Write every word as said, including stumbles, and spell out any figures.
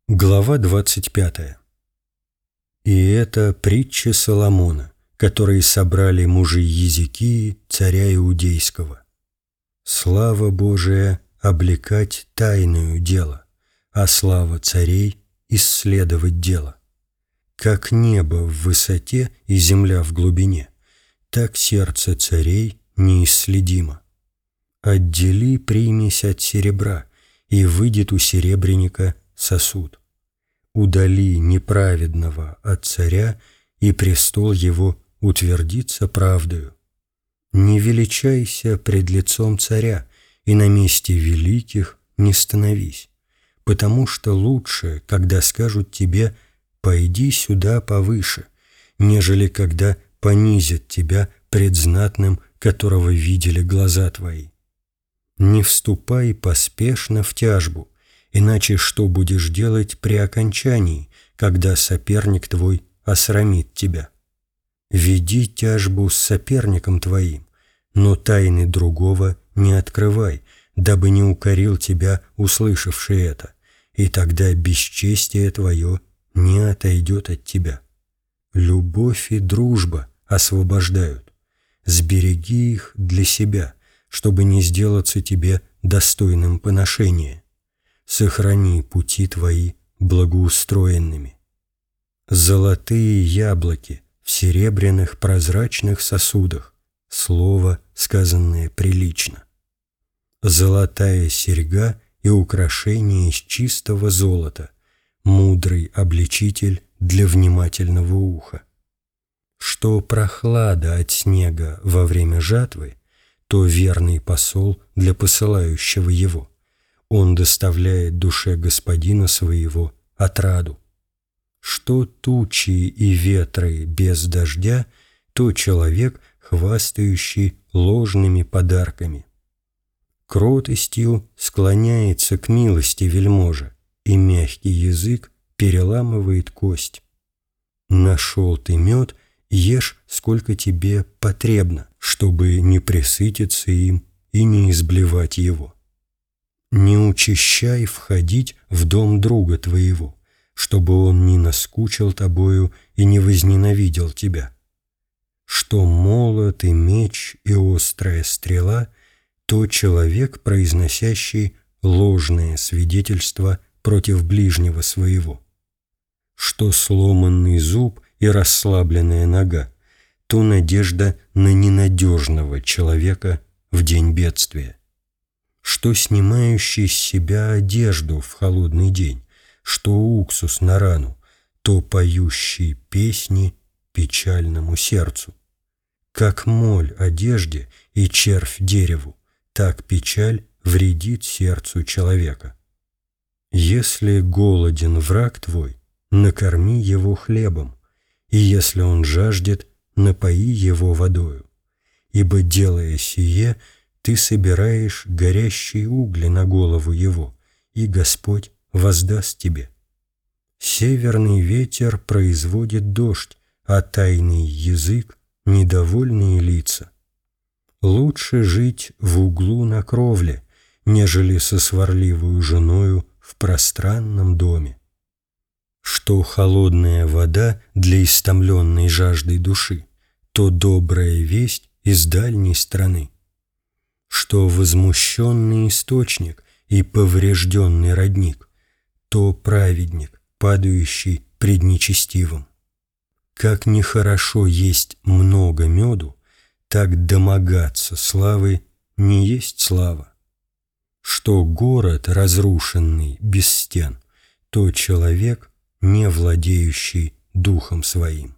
Глава двадцать пятая. «И это притча Соломона, которые собрали мужи Езекии, царя Иудейского. Слава Божия облекать тайную дело, а слава царей исследовать дело. Как небо в высоте и земля в глубине, так сердце царей неисследимо. Отдели примесь от серебра, и выйдет у серебряника сосуд. Удали неправедного от царя, и престол его утвердится правдою. Не величайся пред лицом царя, и на месте великих не становись, потому что лучше, когда скажут тебе «пойди сюда повыше», нежели когда понизят тебя пред знатным, которого видели глаза твои. Не вступай поспешно в тяжбу, иначе что будешь делать при окончании, когда соперник твой осрамит тебя? Веди тяжбу с соперником твоим, но тайны другого не открывай, дабы не укорил тебя, услышавший это, и тогда бесчестие твое не отойдет от тебя. Любовь и дружба освобождают. Сбереги их для себя, чтобы не сделаться тебе достойным поношения. Сохрани пути твои благоустроенными. Золотые яблоки в серебряных прозрачных сосудах, слово, сказанное прилично. Золотая серьга и украшение из чистого золота, мудрый обличитель для внимательного уха. Что прохлада от снега во время жатвы, то верный посол для посылающего его. Он доставляет душе господина своего отраду. Что тучи и ветры без дождя, то человек, хвастающий ложными подарками. Кротостью склоняется к милости вельможа, и мягкий язык переламывает кость. Нашел ты мед, ешь, сколько тебе потребно, чтобы не пресытиться им и не изблевать его. Не учащай входить в дом друга твоего, чтобы он не наскучил тобою и не возненавидел тебя. Что молот и меч и острая стрела, то человек, произносящий ложное свидетельство против ближнего своего. Что сломанный зуб и расслабленная нога, то надежда на ненадежного человека в день бедствия. Что снимающий с себя одежду в холодный день, что уксус на рану, то поющий песни печальному сердцу. Как моль одежде и червь дереву, так печаль вредит сердцу человека. Если голоден враг твой, накорми его хлебом, и если он жаждет, напои его водою, ибо, делая сие, ты собираешь горящие угли на голову его, и Господь воздаст тебе. Северный ветер производит дождь, а тайный язык — недовольные лица. Лучше жить в углу на кровле, нежели со сварливою женою в пространном доме. Что холодная вода для истомленной жаждой души, то добрая весть из дальней страны. Что возмущенный источник и поврежденный родник, то праведник, падающий пред нечестивым. Как нехорошо есть много меду, так домогаться славы не есть слава. Что город, разрушенный без стен, то человек, не владеющий духом своим.